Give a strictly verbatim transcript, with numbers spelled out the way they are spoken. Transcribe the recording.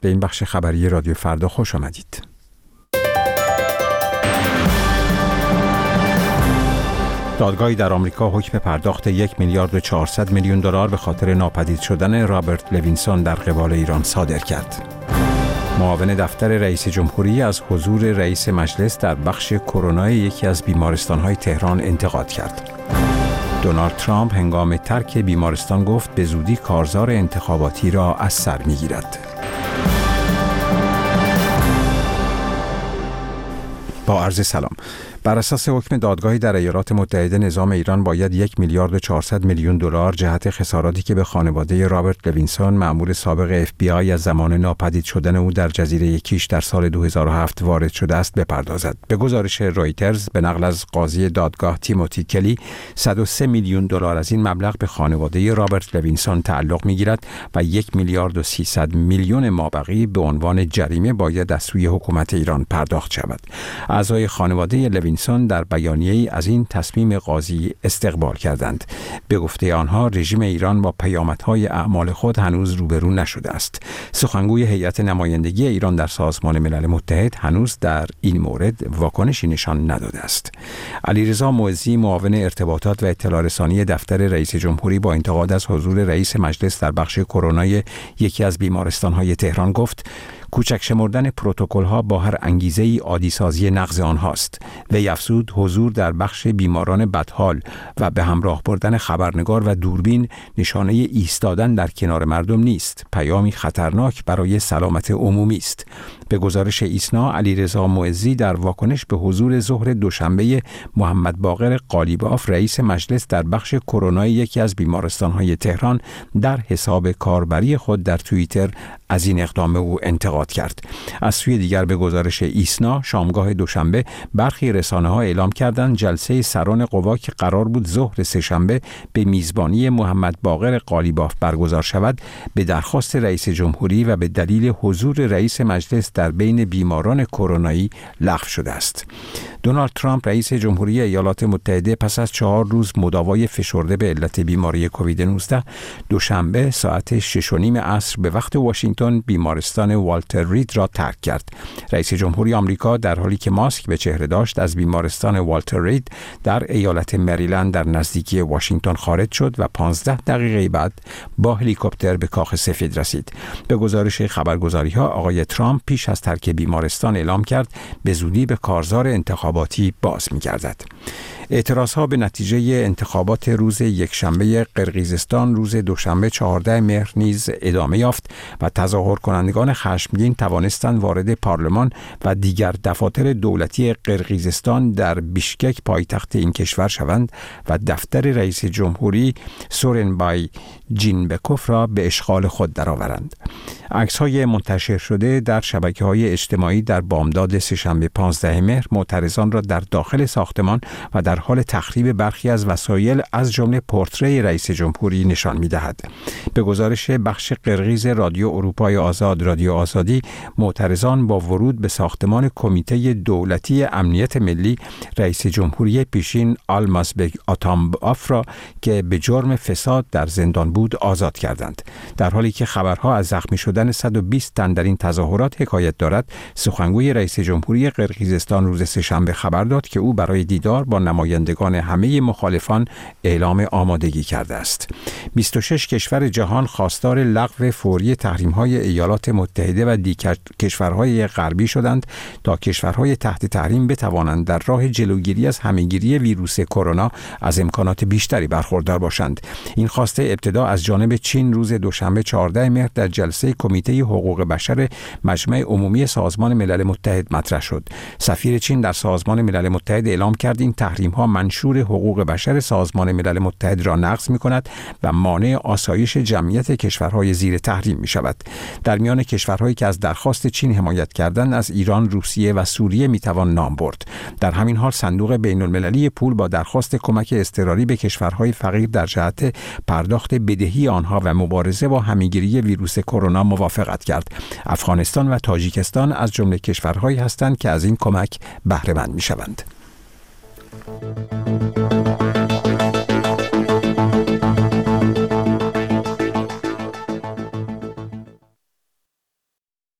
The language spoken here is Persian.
به این بخش خبری رادیو فردا خوش آمدید. دادگاهی در آمریکا حکم پرداخت یک میلیارد و چهارصد میلیون دلار به خاطر ناپدید شدن رابرت لوینسون در قبال ایران صادر کرد. معاون دفتر رئیس جمهوری از حضور رئیس مجلس در بخش کرونای یکی از بیمارستان‌های تهران انتقاد کرد. دونالد ترامپ هنگام ترک بیمارستان گفت به زودی کارزار انتخاباتی را از سر می‌گیرد. با عرض سلام. بر اساس حکم دادگاهی در ایالات متحده نظام ایران باید یک میلیارد و چهارصد میلیون دلار جهت خساراتی که به خانواده رابرت لوینسون مأمور سابق اف بی آی از زمان ناپدید شدن او در جزیره کیش در سال دو هزار و هفت وارد شده است بپردازد. به گزارش رویترز به نقل از قاضی دادگاه تیموتی کلی، صد و سه میلیون دلار از این مبلغ به خانواده رابرت لوینسون تعلق می‌گیرد و یک میلیارد و سیصد میلیون مابقی به عنوان جریمه باید از سوی حکومت ایران پرداخت شود. اعضای خانواده لوینسون در بیانیه‌ای از این تصمیم قاضی استقبال کردند. به گفته آنها رژیم ایران با پیامدهای اعمال خود هنوز روبرو نشده است. سخنگوی هیئت نمایندگی ایران در سازمان ملل متحد هنوز در این مورد واکنشی نشان نداده است. علیرضا معزی معاون ارتباطات و اطلاع رسانی دفتر رئیس جمهوری با انتقاد از حضور رئیس مجلس در بخش کرونای یکی از بیمارستان‌های تهران گفت کوچک شمردن پروتکل‌ها با هر انگیزه‌ای عادی‌سازی نقض آنهاست. وی افزود حضور در بخش بیماران بدحال و به همراه بردن خبرنگار و دوربین نشانه ایستادن در کنار مردم نیست، پیامی خطرناک برای سلامت عمومی است. به گزارش ایسنا، علیرضا معزی در واکنش به حضور ظهر دوشنبه محمد باقر قالیباف رئیس مجلس در بخش کرونای یکی از بیمارستان‌های تهران در حساب کاربری خود در توییتر از این اقدام او انتقاد کرد. از سوی دیگر به گزارش ایسنا، شامگاه دوشنبه برخی رسانه‌ها اعلام کردند جلسه سران قوا که قرار بود ظهر سه‌شنبه به میزبانی محمد باقر قالیباف برگزار شود، به درخواست رئیس جمهوری و به دلیل حضور رئیس مجلس در بین بیماران کرونایی لغو شده است. دونالد ترامپ رئیس جمهوری ایالات متحده پس از چهار روز مداوای فشرده به علت بیماری کووید نوزده دوشنبه ساعت شش و نیم عصر به وقت واشنگتن بیمارستان والتر رید را ترک کرد. رئیس جمهوری آمریکا در حالی که ماسک به چهره داشت از بیمارستان والتر رید در ایالت مریلند در نزدیکی واشنگتن خارج شد و پانزده دقیقه بعد با هلیکوپتر به کاخ سفید رسید. به گزارش خبرگزاری‌ها آقای ترامپ پیش از ترک بیمارستان اعلام کرد به زودی به کارزار انتخاباتی باز می‌گردد. اعتراضها به نتیجه انتخابات روز یکشنبه قرقیزستان روز دوشنبه چهاردهم مهر نیز ادامه یافت و تظاهر کنندگان خشمگین توانستند وارد پارلمان و دیگر دفاتر دولتی قرقیزستان در بیشکک پایتخت این کشور شوند و دفتر رئیس جمهوری سورنبای جینبکوف را به اشغال خود درآورند. عکس‌های منتشر شده در شبکه‌های اجتماعی در بامداد سه‌شنبه پانزدهم مهر معترضان را در داخل ساختمان و در حال تخریب برخی از وسایل از جمله پورتری رئیس جمهوری نشان می‌دهد. به گزارش بخش قرقیز رادیو اروپای آزاد رادیو آزادی، معترضان با ورود به ساختمان کمیته دولتی امنیت ملی رئیس جمهوری پیشین آلمازبگ آتامباف را که به جرم فساد در زندان بود آزاد کردند. در حالی که خبرها از زخمی شدن صد و بیست تن در این تظاهرات حکایت دارد، سخنگوی رئیس جمهوری قرقیزستان روز سه‌شنبه خبر داد که او برای دیدار با نمایندگان همه مخالفان اعلام آمادگی کرده است. بیست و شش کشور جهان خواستار لغو فوری تحریم‌های ایالات متحده و دیگر کشورهای غربی شدند تا کشورهای تحت تحریم بتوانند در راه جلوگیری از همه‌گیری ویروس کرونا از امکانات بیشتری برخوردار باشند. این خواسته ابتدا از جانب چین روز دوشنبه چهاردهم مهر در جلسه کمیته حقوق بشر مجمع عمومی سازمان ملل متحد مطرح شد. سفیر چین در سازمان ملل متحد اعلام کرد این تحریم‌ها منشور حقوق بشر سازمان ملل متحد را نقض می‌کند و مانع آسایش جمعیت کشورهای زیر تحریم می‌شود. در میان کشورهایی که از درخواست چین حمایت کردند از ایران، روسیه و سوریه می‌توان نام برد. در همین حال صندوق بین‌المللی پول با درخواست کمک اضطراری به کشورهای فقیر در جهت پرداخت بدهی آنها و مبارزه با همه‌گیری ویروس کرونا موافقت کرد. افغانستان و تاجیکستان از جمله کشورهایی هستند که از این کمک بهره مند می‌شوند.